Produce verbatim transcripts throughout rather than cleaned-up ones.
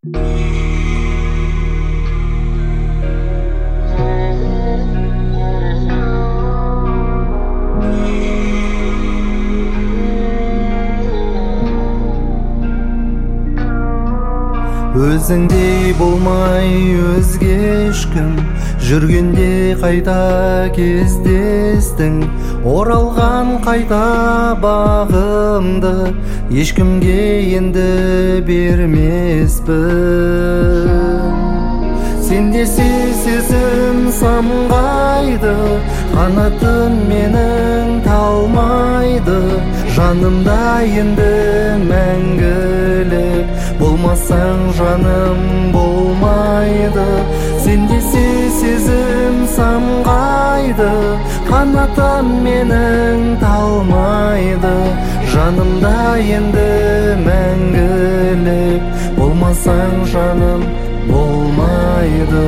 Өзіңдей болмай өзге ешкім жүргенде қайта кездестің. Оралған қайта бағымды ешкімге енді бермеспін. Сендесе сезім самғайды, қанатым менің талмайды. Жанымда енді мәңгілік болмасаң жаным болмайды. Сендесе сезім самғайды, қанатым менің талмайды. Жанымда енді мәңгілік болмасаң жаным болмайды.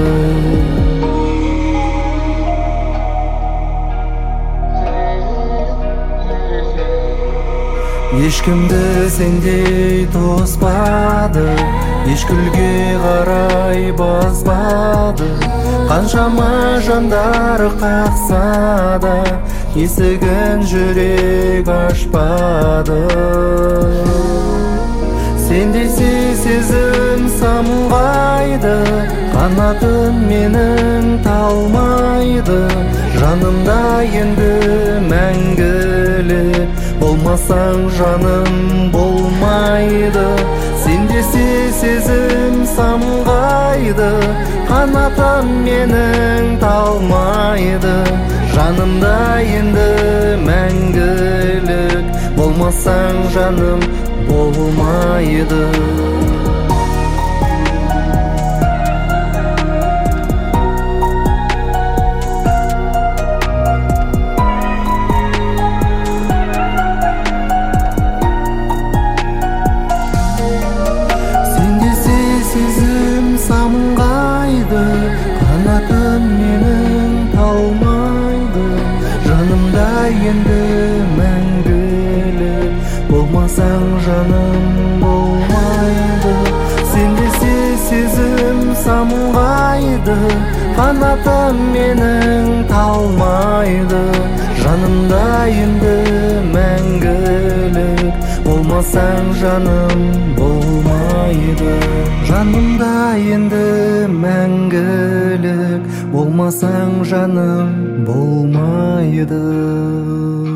Ешкімді сендей тоспады, ешкілге қарай баспады. Қаншама жандар қақса да есігін жүрек ашпады. Сендесе сезім самғайды, қанатым менің талмайды. Жанымда енді мәңгілік болмасаң жаным болмайды. Сендесе сезім самғайды, қанатым менің талмайды. Жанымда енді мәңгілік болмасаң жаным болмайды. Самғайды, қанатым менің талмайды. Жанымда енді мәңгілік болмасаң жаным болмайды. Сендесе сезім самғайды, қанатым менің талмайды. Жанымда енді мәңгілік болмасаң жаным болмайды. Жанымда енді мәңгілік болмасаң жаным болмайды.